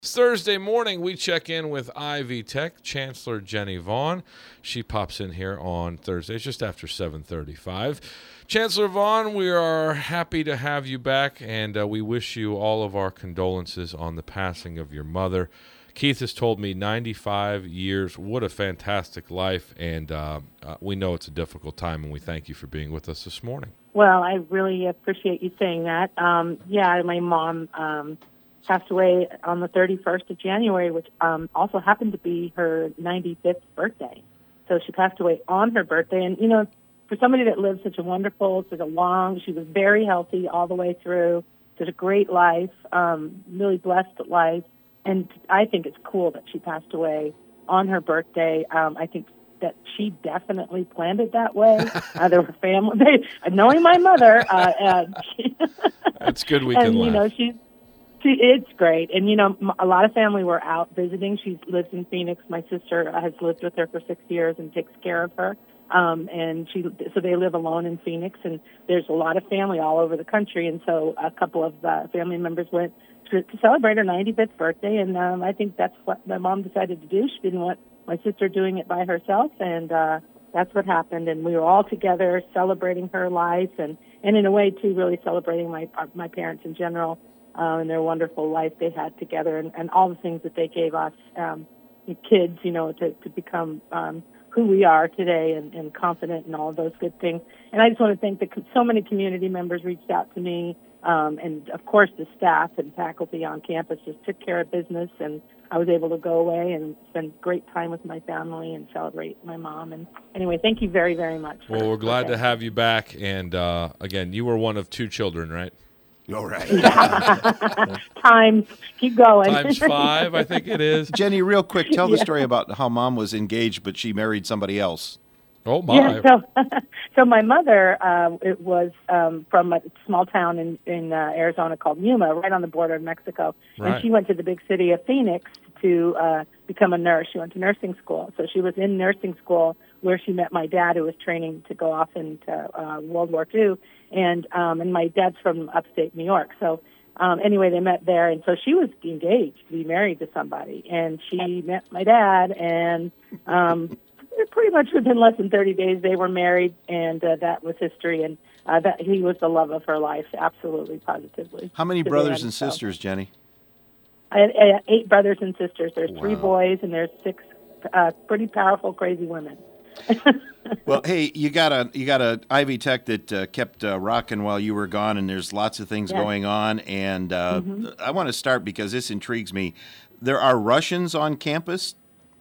Thursday morning, we check in with Ivy Tech Chancellor Jenny Vaughn. She pops in here on Thursdays just after 7:35. Chancellor Vaughn, we are happy to have you back, and we wish you all of our condolences on the passing of your mother. Keith has told me 95 years. What a fantastic life, and we know it's a difficult time, and we thank you for being with us this morning. Well, I really appreciate you saying that. My mom passed away on the 31st of January, which also happened to be her 95th birthday. So she passed away on her birthday. And, for somebody that lived she was very healthy all the way through, did a great life, really blessed life. And I think it's cool that she passed away on her birthday. I think that she definitely planned it that way. There were family, knowing my mother. That's good we can laugh. It's great. And, a lot of family were out visiting. She lives in Phoenix. My sister has lived with her for 6 years and takes care of her. So they live alone in Phoenix, and there's a lot of family all over the country. And so a couple of family members went to celebrate her 95th birthday. And I think that's what my mom decided to do. She didn't want my sister doing it by herself. And that's what happened. And we were all together celebrating her life and in a way, too, really celebrating my parents in general. And their wonderful life they had together and all the things that they gave us, kids, to become who we are today and confident and all of those good things. And I just want to thank so many community members reached out to me, and, of course, the staff and faculty on campus just took care of business, and I was able to go away and spend great time with my family and celebrate my mom. And anyway, thank you very, very much. Well, we're glad to have you back. And, again, you were one of 2 children, right? All right. Keep going. Times 5, I think it is. Jenny, real quick, tell the story about how Mom was engaged, but she married somebody else. Oh, my. Yeah, so my mother it was from a small town in Arizona called Yuma, right on the border of Mexico. Right. And she went to the big city of Phoenix to become a nurse. She went to nursing school. So she was in nursing school where she met my dad, who was training to go off into World War II. And my dad's from upstate New York. So anyway, they met there. And so she was engaged to be married to somebody. And she met my dad, and pretty much within less than 30 days they were married, and that was history. And that he was the love of her life, absolutely, positively. How many brothers and sisters, Jenny? I had 8 brothers and sisters. There's 3 Wow. boys, and there's 6 pretty powerful, crazy women. Well, hey, you got a Ivy Tech that kept rocking while you were gone, and there's lots of things going on. And I want to start because this intrigues me. There are Russians on campus?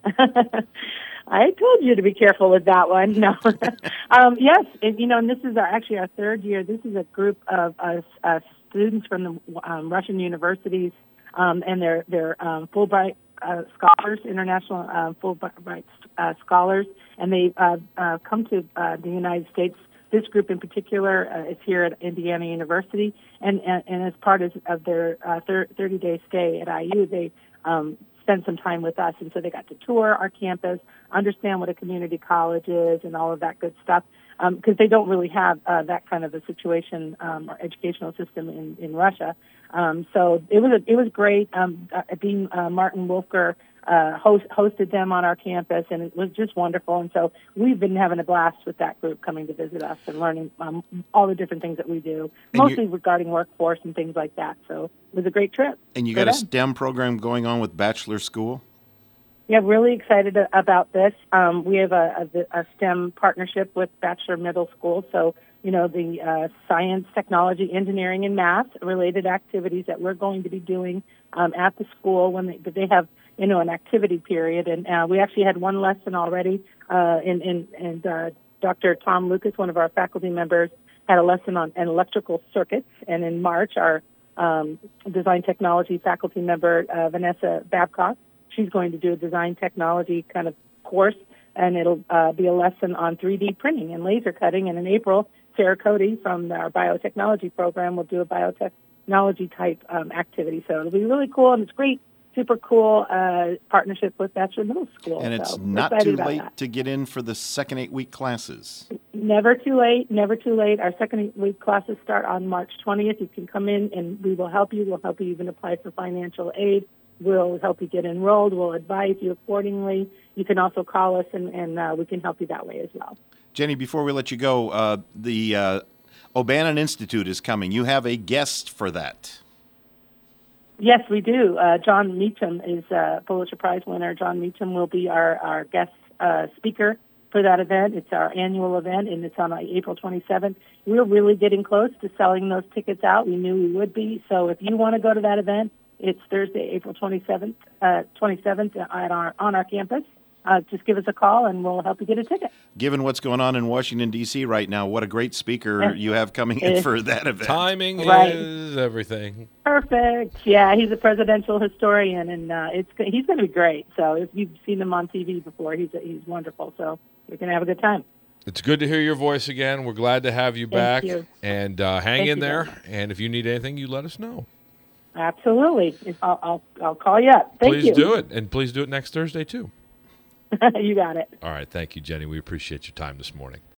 I told you to be careful with that one. No. Yes, and this is actually our 3rd year. This is a group of students from the Russian universities, and they're Fulbright scholars, international Fulbright scholars, and they come to the United States. This group in particular is here at Indiana University, and as part of their 30-day stay at IU, they spend some time with us, and so they got to tour our campus, understand what a community college is, and all of that good stuff, because they don't really have that kind of a situation or educational system in Russia. So it was great. Dean Martin Wolfger hosted them on our campus, and it was just wonderful. And so we've been having a blast with that group coming to visit us and learning all the different things that we do, mostly regarding workforce and things like that. So it was a great trip. And you got a STEM program going on with Bachelor School? Yeah, really excited about this. We have a STEM partnership with Bachelor Middle School. So, the science, technology, engineering, and math related activities that we're going to be doing at the school when they have, an activity period. And we actually had one lesson already. And Dr. Tom Lucas, one of our faculty members, had a lesson on electrical circuits. And in March, our design technology faculty member, Vanessa Babcock, she's going to do a design technology kind of course, and it'll be a lesson on 3D printing and laser cutting. And in April, Sarah Cody from our biotechnology program will do a biotechnology type activity. So it'll be really cool, and it's great, super cool partnership with Bachelor Middle School. And it's so not too late to get in for the second 8-week classes. Never too late, never too late. Our second 8-week classes start on March 20th. You can come in, and we will help you. We'll help you even apply for financial aid. We'll help you get enrolled. We'll advise you accordingly. You can also call us, and we can help you that way as well. Jenny, before we let you go, the O'Bannon Institute is coming. You have a guest for that. Yes, we do. John Meacham is a Pulitzer Prize winner. John Meacham will be our guest speaker for that event. It's our annual event, and it's on April 27th. We're really getting close to selling those tickets out. We knew we would be. So if you want to go to that event, it's Thursday, April 27th on our campus. Just give us a call, and we'll help you get a ticket. Given what's going on in Washington, D.C. right now, what a great speaker you have coming in for that event. Timing is everything. Perfect. Yeah, he's a presidential historian, and he's going to be great. So if you've seen him on TV before, he's wonderful. So we're going to have a good time. It's good to hear your voice again. We're glad to have you back. Thank you. And hang in there. And if you need anything, you let us know. Absolutely. I'll call you up. Thank you. Please do it. And please do it next Thursday, too. You got it. All right. Thank you, Jenny. We appreciate your time this morning.